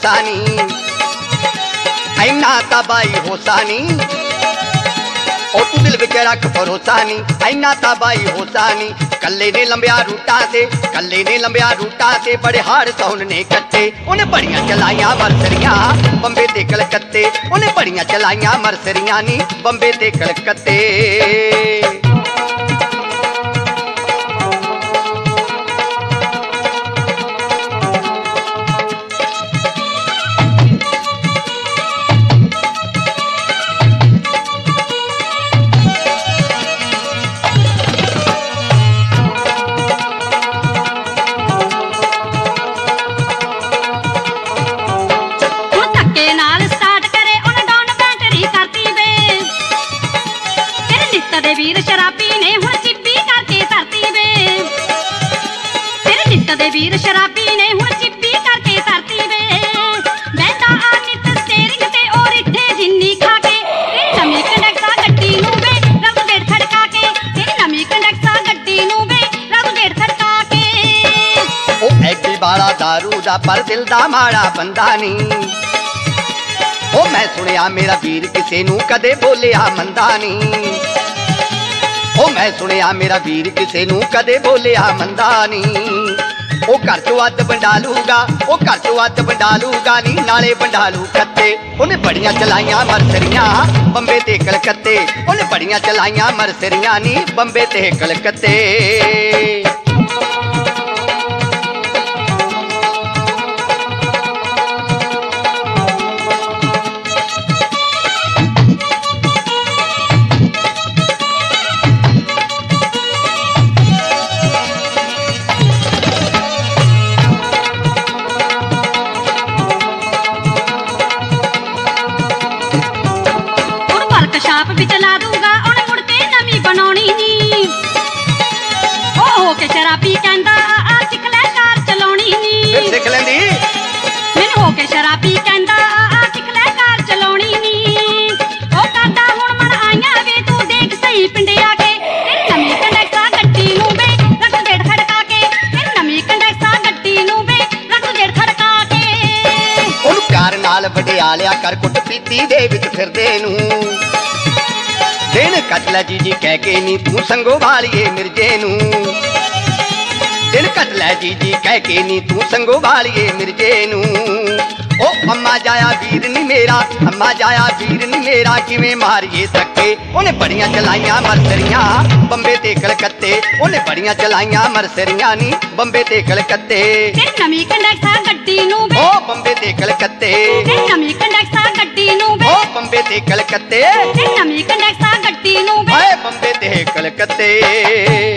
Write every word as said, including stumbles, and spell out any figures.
भरोसा नी, इन्ना ता बाई होसा नी, ओ तू दिल विच रख भरोसा नी, इन्ना ता बाई होसा नी। कल्ले ने लंबिया रूटा ते, कल्ले ने लंबिया रूटा ते बड़े हाड़ सौन ने कट्टे, उन्हें बड़ियां चलाइयां मरसरियां बंबे ते कलकत्ते, उन्हें बड़ियां चलाइयां मरसरियां नी बंबे ते कलकत्ते। वीर शराबी ने हुण चिब्बी करके धरती वे, तेरे नित दे वीर शराबी ने हुण चिब्बी करके धरती वे। बैठा आ नित स्टेरिंग ते ओ रिठे जिन्नी खा के, तेरी नवी कंडक्सा गड्डी नूं वे रब गेड़ खड़का के, तेरी नवी कंडक्सा गड्डी नूं वे रब गेड़ खड़का के। ओ ऐडी बाला दारू दा पर दिल दा माड़ा बंदा नी, ओ मैं सुनिया मेरा वीर किसे नूं कदे बोलिया मंदा नी, ओ मैं सुनिया मेरा वीर किसे नूं कदे बोलिया मंदा नी। ओ घर चों अद बंडालूगा, ओ घर चों अद बंडालूगा नी नाले बंडालू खत्ते, उन्हें बड़ियां चलाइयां मरसरियां बंबे ते कलकत्ते, उन्हें बड़ियां चलाइयां मरसरियां नी बंबे ते कलकत्ते। वर्कशाप भी चला दूंगा उन्हें मुड़ के नवी बनानी नी, ओ हो के शराबी कहंदा आ सिख ले कार चलाउणी नी, फिर सिख लैंदी मैनू हो के शराबी कहंदा आ सिख ले कार चलाउणी नी। ओ कहंदा हुण मन आईयां वे तू देख सही पिंडे आके, तेरी नवी कंडक्सा गड्डी नूं वे रख गेड़ खड़का के, तेरी नवी कंडक्सा गड्डी नूं वे रख गेड़ खड़का के। ओनू प्यार नाल वडियालिया कर कुट पीती दे विच फिरदे नूं, दिन कट लै जी जी कह के नी तू संगो वालिए मिर्जे नूं, दिन कट लै जी जी कह के नी तू संगो वालिए मिर्जे नूं। ओ अम्मा जाया वीर नी मेरा, अम्मा जाया वीर नी मेरा किवें मारिए सके, उन्हें बड़ियां चलाइयां मरसरियां बंबे ते कलकत्ते, उन्हें बड़ियां चलाइयां मरसरियां नी बंबे ते कलकत्ते। तेरी नवी कंडक्सा गड्डी नूं वे ओ बंबे ते कलकत्ते, तेरी नवी कंडक्सा गड्डी नूं वे ओ बंबे ते कलकत्ते, तेरी नवी कंडक्सा गड्डी नूं वे हाय बंबे ते कलकत्ते।